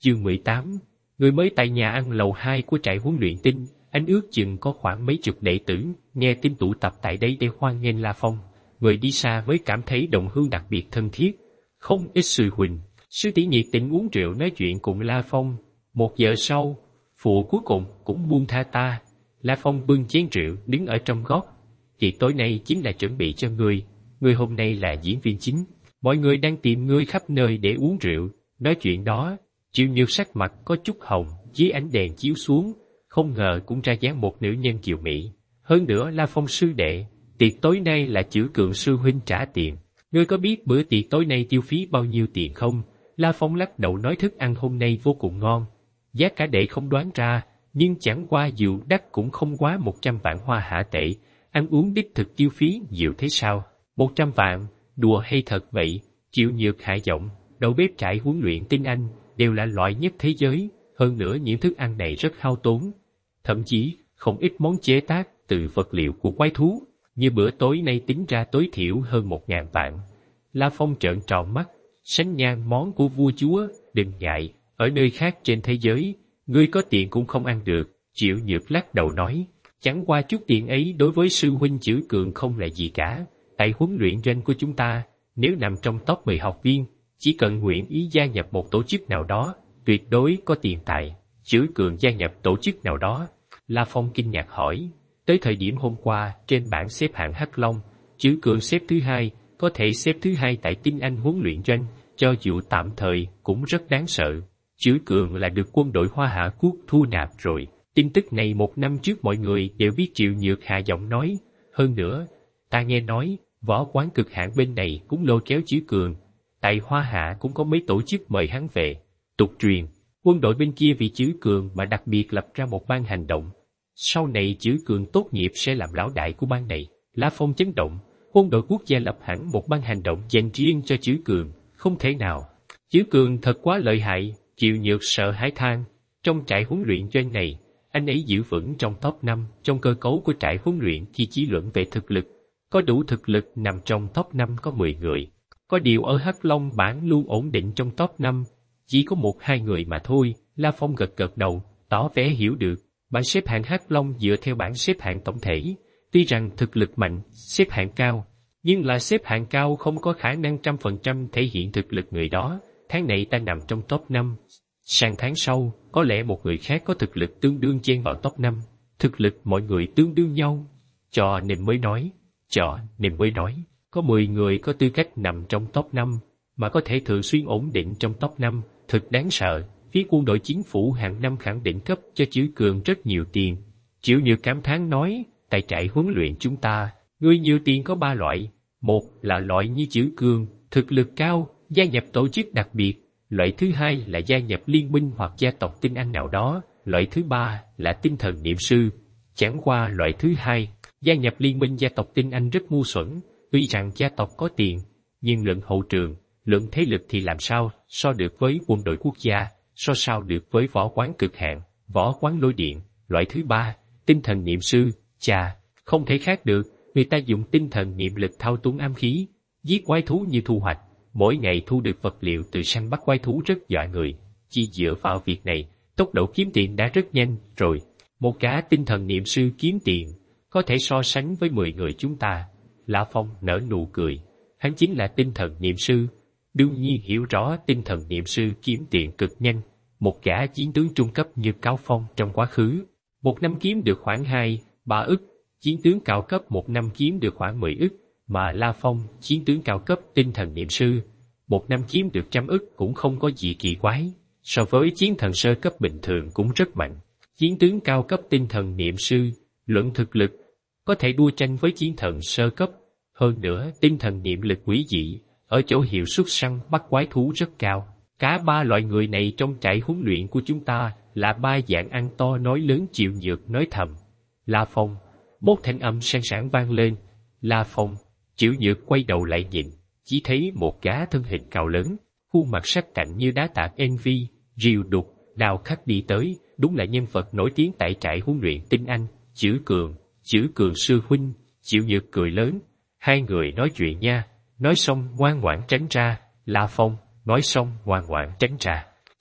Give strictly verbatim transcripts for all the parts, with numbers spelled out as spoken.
Chương mười tám. Người mới tại nhà ăn lầu hai của trại huấn luyện tinh, anh ước chừng có khoảng mấy chục đệ tử, nghe tin tụ tập tại đây để hoan nghênh La Phong. Người đi xa mới cảm thấy đồng hương đặc biệt thân thiết. Không ít sư huynh, sư tỷ nhiệt tình uống rượu nói chuyện cùng La Phong. Một giờ sau, phụ cuối cùng cũng buông tha ta. La Phong bưng chén rượu đứng ở trong góc. Thì tối nay chính là chuẩn bị cho ngươi. Ngươi hôm nay là diễn viên chính. Mọi người đang tìm ngươi khắp nơi để uống rượu. Nói chuyện đó, Triệu Nhược sắc mặt có chút hồng, dưới ánh đèn chiếu xuống, không ngờ cũng ra dáng một nữ nhân kiều mỹ. Hơn nữa La Phong sư đệ, tiệc tối nay là Chữ Cường sư huynh trả tiền. Ngươi có biết bữa tiệc tối nay tiêu phí bao nhiêu tiền không? La Phong lắc đầu nói thức ăn hôm nay vô cùng ngon. Giá cả đệ không đoán ra, nhưng chẳng qua dù đắt cũng không quá một trăm vạn hoa hạ tệ. Ăn uống đích thực tiêu phí nhiều thế sao? Một trăm vạn, đùa hay thật vậy? Triệu Nhược hạ giọng, đầu bếp trại huấn luyện tinh anh đều là loại nhất thế giới, hơn nữa những thức ăn này rất hao tốn. Thậm chí, không ít món chế tác từ vật liệu của quái thú, như bữa tối nay tính ra tối thiểu hơn một ngàn vạn. La Phong trợn tròn mắt, sánh ngang món của vua chúa, đừng ngại, ở nơi khác trên thế giới, ngươi có tiền cũng không ăn được. Triệu Nhược lắc đầu nói, chẳng qua chút tiền ấy đối với sư huynh Chữ Cường không là gì cả. Tại huấn luyện doanh của chúng ta, nếu nằm trong top mười học viên, chỉ cần nguyện ý gia nhập một tổ chức nào đó, tuyệt đối có tiền tài. Chữ Cường gia nhập tổ chức nào đó? La Phong kinh ngạc hỏi. Tới thời điểm hôm qua, trên bảng xếp hạng Hắc Long, Chữ Cường xếp thứ hai, có thể xếp thứ hai tại Tinh Anh huấn luyện doanh, cho dù tạm thời cũng rất đáng sợ. Chữ Cường là được quân đội Hoa Hạ Quốc thu nạp rồi. Tin tức này một năm trước mọi người đều biết. Triệu Nhược hạ giọng nói. Hơn nữa, ta nghe nói, võ quán cực hạn bên này cũng lôi kéo Chữ Cường. Tại Hoa Hạ cũng có mấy tổ chức mời hắn về. Tục truyền, quân đội bên kia vì Chữ Cường mà đặc biệt lập ra một ban hành động. Sau này Chữ Cường tốt nghiệp sẽ làm lão đại của ban này. La Phong chấn động, quân đội quốc gia lập hẳn một ban hành động dành riêng cho Chữ Cường, không thể nào. Chữ Cường thật quá lợi hại. Triệu Nhược sợ hãi than. Trong trại huấn luyện doanh này, anh ấy giữ vững trong top năm, trong cơ cấu của trại huấn luyện khi chỉ luận về thực lực. Có đủ thực lực nằm trong top năm có mười người. Có điều ở Hắc Long bảng luôn ổn định trong top năm, chỉ có một hai người mà thôi. La Phong gật gật đầu, tỏ vẻ hiểu được. Bảng xếp hạng Hắc Long dựa theo bảng xếp hạng tổng thể. Tuy rằng thực lực mạnh, xếp hạng cao, nhưng là xếp hạng cao không có khả năng trăm phần trăm thể hiện thực lực người đó. Tháng này ta nằm trong top năm. Sang tháng sau, có lẽ một người khác có thực lực tương đương chen vào top năm. Thực lực mọi người tương đương nhau. Cho nên mới nói, cho nên mới nói, có mười người có tư cách nằm trong top năm, mà có thể thường xuyên ổn định trong top năm, thật đáng sợ. Phía quân đội chính phủ hàng năm khẳng định cấp cho Chữ Cường rất nhiều tiền. Triệu Nhược cảm thán nói, tại trại huấn luyện chúng ta, người nhiều tiền có ba loại. Một là loại như Chữ Cường, thực lực cao, gia nhập tổ chức đặc biệt. Loại thứ hai là gia nhập liên minh hoặc gia tộc tinh anh nào đó. Loại thứ ba là tinh thần niệm sư. Chẳng qua loại thứ hai, gia nhập liên minh gia tộc tinh anh rất ngu xuẩn. Tuy rằng gia tộc có tiền, nhưng luận hậu trường, luận thế lực thì làm sao so được với quân đội quốc gia, so sao được với võ quán cực hạn, võ quán lôi điện. Loại thứ ba, tinh thần niệm sư, chà, không thể khác được, người ta dùng tinh thần niệm lực thao túng ám khí, giết quái thú như thu hoạch, mỗi ngày thu được vật liệu từ săn bắt quái thú rất dọa người. Chỉ dựa vào việc này, tốc độ kiếm tiền đã rất nhanh rồi. Một cả tinh thần niệm sư kiếm tiền, có thể so sánh với mười người chúng ta. La Phong nở nụ cười, hắn chính là tinh thần niệm sư, đương nhiên hiểu rõ tinh thần niệm sư kiếm tiền cực nhanh. Một gã chiến tướng trung cấp như Cao Phong trong quá khứ, một năm kiếm được khoảng hai, ba ức, chiến tướng cao cấp một năm kiếm được khoảng mười ức, mà La Phong, chiến tướng cao cấp tinh thần niệm sư, một năm kiếm được trăm ức cũng không có gì kỳ quái, so với chiến thần sơ cấp bình thường cũng rất mạnh. Chiến tướng cao cấp tinh thần niệm sư, luận thực lực, có thể đua tranh với chiến thần sơ cấp. Hơn nữa, tinh thần niệm lực quý dị, ở chỗ hiệu suất săn bắt quái thú rất cao. Cả ba loại người này trong trại huấn luyện của chúng ta là ba dạng ăn to nói lớn. Triệu Nhược nói thầm. La Phong, một thanh âm sang sảng vang lên. La Phong, Triệu Nhược quay đầu lại nhìn, chỉ thấy một gã thân hình cao lớn, khuôn mặt sắc cạnh như đá tạc envy, rìu đục, đào khắc đi tới, đúng là nhân vật nổi tiếng tại trại huấn luyện tinh anh, Chữ Cường, Chữ Cường sư huynh. Triệu Nhược cười lớn, hai người nói chuyện nha. Nói xong ngoan ngoãn tránh ra. La Phong, nói xong ngoan ngoãn tránh ra.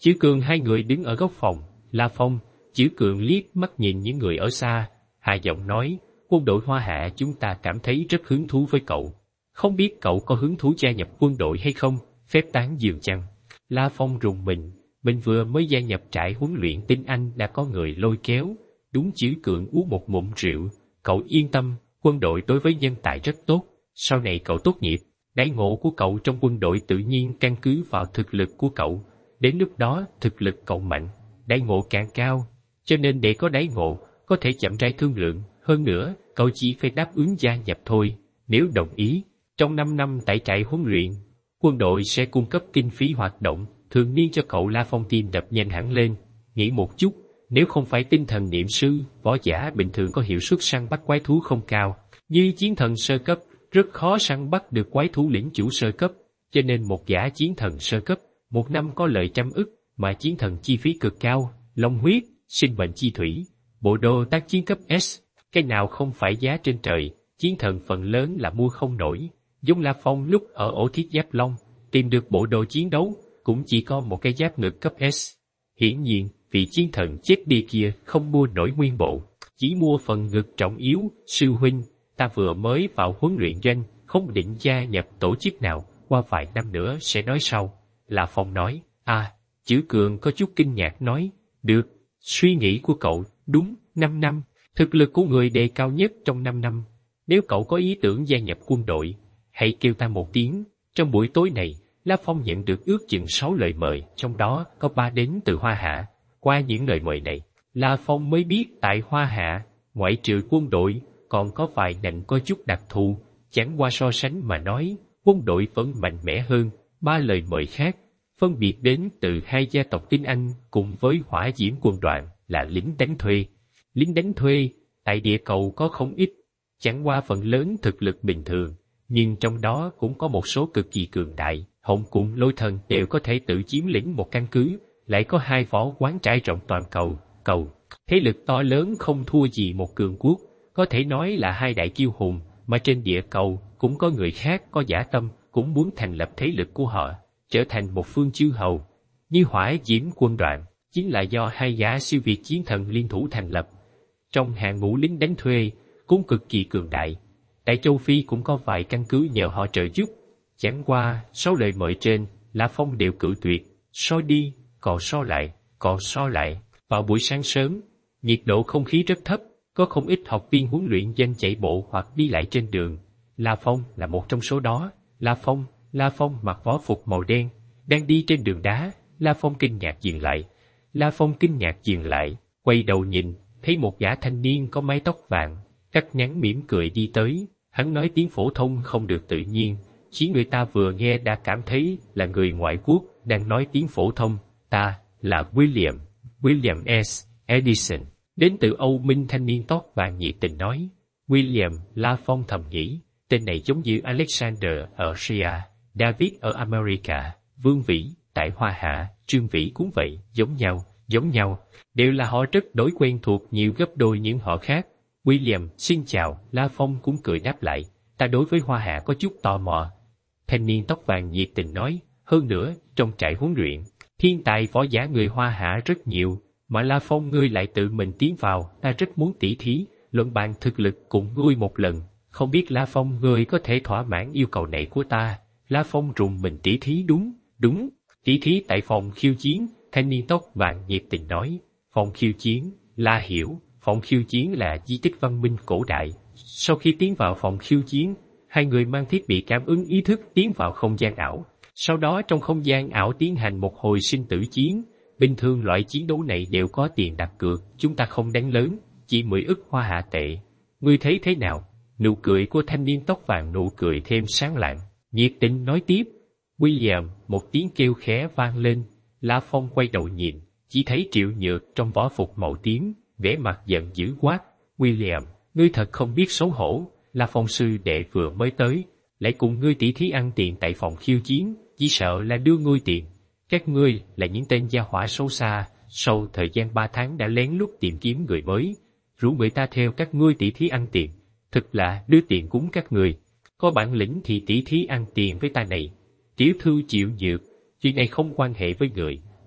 Chữ Cường hai người đứng ở góc phòng. La Phong, Chữ Cường liếc mắt nhìn những người ở xa, hạ giọng nói, quân đội Hoa Hạ chúng ta cảm thấy rất hứng thú với cậu. Không biết cậu có hứng thú gia nhập quân đội hay không, phép tán dường chăng? La Phong rùng mình, mình vừa mới gia nhập trại huấn luyện tinh Anh đã có người lôi kéo. Đúng. Chữ Cường uống một ngụm rượu, cậu yên tâm, quân đội đối với nhân tài rất tốt, sau này cậu tốt nghiệp, đãi ngộ của cậu trong quân đội tự nhiên căn cứ vào thực lực của cậu, đến lúc đó thực lực cậu mạnh, đãi ngộ càng cao, cho nên để có đãi ngộ, có thể chậm rãi thương lượng, hơn nữa, cậu chỉ phải đáp ứng gia nhập thôi, nếu đồng ý, trong năm năm tại trại huấn luyện, quân đội sẽ cung cấp kinh phí hoạt động, thường niên cho cậu. La Phong tim đập nhanh hẳn lên, nghĩ một chút, nếu không phải tinh thần niệm sư, võ giả bình thường có hiệu suất săn bắt quái thú không cao, như chiến thần sơ cấp, rất khó săn bắt được quái thú lĩnh chủ sơ cấp, cho nên một gã chiến thần sơ cấp, một năm có lợi trăm ức, mà chiến thần chi phí cực cao, long huyết, sinh mệnh chi thủy, bộ đồ tác chiến cấp S, cái nào không phải giá trên trời, chiến thần phần lớn là mua không nổi. Giống La Phong lúc ở ổ thiết giáp long, tìm được bộ đồ chiến đấu, cũng chỉ có một cái giáp ngực cấp S. Hiển nhiên, vị chiến thần chết đi kia không mua nổi nguyên bộ, chỉ mua phần ngực trọng yếu. Sư huynh, ta vừa mới vào huấn luyện doanh, không định gia nhập tổ chức nào, qua vài năm nữa sẽ nói sau. La Phong nói, à, Chữ Cường có chút kinh ngạc nói, được, suy nghĩ của cậu, đúng, năm năm, thực lực của người đề cao nhất trong năm năm. Nếu cậu có ý tưởng gia nhập quân đội, hãy kêu ta một tiếng. Trong buổi tối này, La Phong nhận được ước chừng sáu lời mời, trong đó có ba đến từ Hoa Hạ. Qua những lời mời này, La Phong mới biết tại Hoa Hạ, ngoại trừ quân đội, còn có vài ngành có chút đặc thù, chẳng qua so sánh mà nói, quân đội vẫn mạnh mẽ hơn. Ba lời mời khác, phân biệt đến từ hai gia tộc tinh Anh cùng với Hỏa Diễm quân đoàn là lính đánh thuê. Lính đánh thuê, tại địa cầu có không ít, chẳng qua phần lớn thực lực bình thường, nhưng trong đó cũng có một số cực kỳ cường đại. Hồng cùng Lôi Thần đều có thể tự chiếm lĩnh một căn cứ, lại có hai võ quán trải rộng toàn cầu, cầu. Thế lực to lớn không thua gì một cường quốc, có thể nói là hai đại kiêu hùng, mà trên địa cầu cũng có người khác có dã tâm, cũng muốn thành lập thế lực của họ, trở thành một phương chư hầu. Như Hỏa Diễm quân đoàn, chính là do hai gã siêu việt chiến thần liên thủ thành lập. Trong hàng ngũ lính đánh thuê, cũng cực kỳ cường đại. Tại châu Phi cũng có vài căn cứ nhờ họ trợ giúp. Chẳng qua, sáu lời mời trên, La Phong đều cự tuyệt, soi đi, còn so lại, còn so lại. Vào buổi sáng sớm, nhiệt độ không khí rất thấp, có không ít học viên huấn luyện doanh chạy bộ hoặc đi lại trên đường. La Phong là một trong số đó. La Phong, La Phong mặc võ phục màu đen, đang đi trên đường đá. La Phong kinh ngạc dừng lại. La Phong kinh ngạc dừng lại, quay đầu nhìn, thấy một gã thanh niên có mái tóc vàng, cắt ngắn mỉm cười đi tới. Hắn nói tiếng phổ thông không được tự nhiên, khiến người ta vừa nghe đã cảm thấy là người ngoại quốc đang nói tiếng phổ thông. Ta là William, William S. Edison, đến từ Âu Minh. Thanh niên tóc vàng nhiệt tình nói. William, La Phong thầm nghĩ, tên này giống như Alexander ở Syria, David ở America, Vương Vĩ tại Hoa Hạ, Trương Vĩ cũng vậy, giống nhau, giống nhau, đều là họ rất đối quen thuộc nhiều gấp đôi những họ khác. William, xin chào. La Phong cũng cười đáp lại, ta đối với Hoa Hạ có chút tò mò. Thanh niên tóc vàng nhiệt tình nói, hơn nữa, trong trại huấn luyện, thiên tài võ giả người Hoa Hạ rất nhiều, mà La Phong ngươi lại tự mình tiến vào, ta rất muốn tỉ thí, luận bàn thực lực cùng ngươi một lần, không biết La Phong ngươi có thể thỏa mãn yêu cầu này của ta. La Phong rùng mình tỉ thí đúng, đúng, tỉ thí tại phòng khiêu chiến. Thanh niên tóc vàng nhiệt tình nói, phòng khiêu chiến, La hiểu, phòng khiêu chiến là di tích văn minh cổ đại. Sau khi tiến vào phòng khiêu chiến, hai người mang thiết bị cảm ứng ý thức tiến vào không gian ảo. Sau đó trong không gian ảo tiến hành một hồi sinh tử chiến. Bình thường loại chiến đấu này đều có tiền đặt cược, chúng ta không đáng lớn, chỉ mười ức Hoa Hạ tệ. Ngươi thấy thế nào? Nụ cười của thanh niên tóc vàng nụ cười thêm sáng lạng, nhiệt tình nói tiếp. William, một tiếng kêu khẽ vang lên. La Phong quay đầu nhìn, chỉ thấy Triệu Nhược trong võ phục màu tím, vẻ mặt giận dữ quát. William, ngươi thật không biết xấu hổ. La Phong sư đệ vừa mới tới, lại cùng ngươi tỉ thí ăn tiền tại phòng khiêu chiến, chỉ sợ là đưa ngươi tiền. Các ngươi là những tên gia hỏa xấu xa, sau thời gian ba tháng đã lén lút tìm kiếm người mới, rủ người ta theo các ngươi tỉ thí ăn tiền, thực là đưa tiền cúng các ngươi. Có bản lĩnh thì tỉ thí ăn tiền với ta này. Tiểu thư Triệu Nhược, chuyện này không quan hệ với người,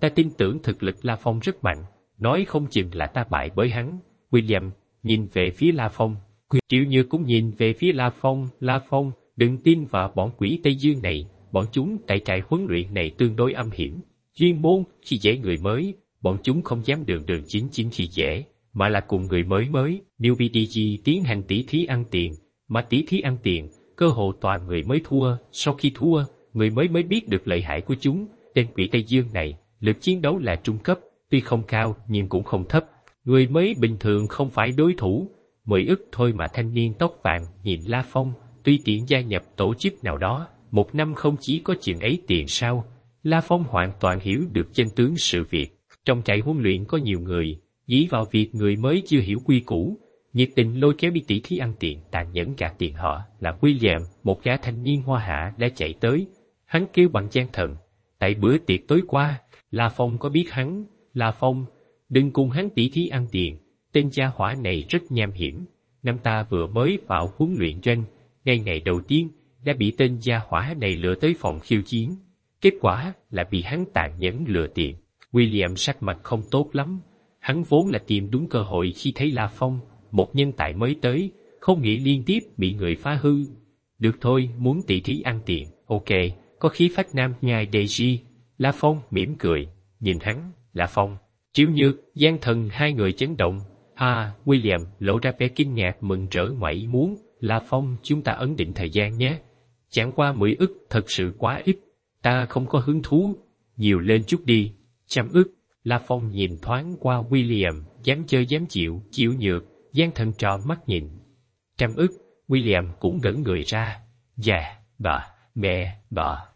Ta tin tưởng thực lực La Phong rất mạnh, nói không chừng là ta bại bởi hắn. William nhìn về phía La Phong, Triệu Nhược cũng nhìn về phía La Phong. La Phong, đừng tin vào bọn quỷ Tây Dương này, bọn chúng tại trại huấn luyện này tương đối âm hiểm, chuyên môn khi dễ người mới, bọn chúng không dám đường đường chính chính khi dễ, mà là cùng người mới mới, newbie đê giê tiến hành tỉ thí ăn tiền, mà tỉ thí ăn tiền, cơ hồ toàn người mới thua, sau khi thua, người mới mới biết được lợi hại của chúng. Tên quỷ Tây Dương này, lực chiến đấu là trung cấp, tuy không cao nhưng cũng không thấp, người mới bình thường không phải đối thủ. Mười ức thôi mà. Thanh niên tóc vàng nhìn La Phong, tuy tiện gia nhập tổ chức nào đó, một năm không chỉ có chừng ấy tiền sao? La Phong hoàn toàn hiểu được chân tướng sự việc. Trong trại huấn luyện có nhiều người, dí vào việc người mới chưa hiểu quy củ, nhiệt tình lôi kéo đi tỉ thí ăn tiền, tàn nhẫn gạt tiền họ. Là William, một gã thanh niên hoa hạ đã chạy tới, hắn kêu bằng gian thần. Tại bữa tiệc tối qua, La Phong có biết hắn. La Phong, đừng cùng hắn tỉ thí ăn tiền, tên gia hỏa này rất nham hiểm. Năm ta vừa mới vào huấn luyện doanh, ngay ngày đầu tiên đã bị tên gia hỏa này lừa tới phòng khiêu chiến, kết quả là bị hắn tàn nhẫn lừa tiền. William sắc mặt không tốt lắm, hắn vốn là tìm đúng cơ hội khi thấy La Phong, một nhân tài mới tới, không nghĩ liên tiếp bị người phá hư. Được thôi, muốn tỉ thí ăn tiền, ok, có khí phách nam nhai Daisy. La Phong mỉm cười, nhìn hắn. La Phong, Triệu Nhược, Giang Thần hai người chấn động. À, William lộ ra vẻ kinh ngạc mừng rỡ ngoài ý muốn. La Phong, chúng ta ấn định thời gian nhé. Chẳng qua mười ức thật sự quá ít, ta không có hứng thú, nhiều lên chút đi. Trăm ức. La Phong nhìn thoáng qua William, dám chơi dám chịu. Triệu Nhược, Giang Thần tròn mắt nhìn. Trăm ức. William cũng ngẩn người ra. Dạ, bà, mẹ, bà.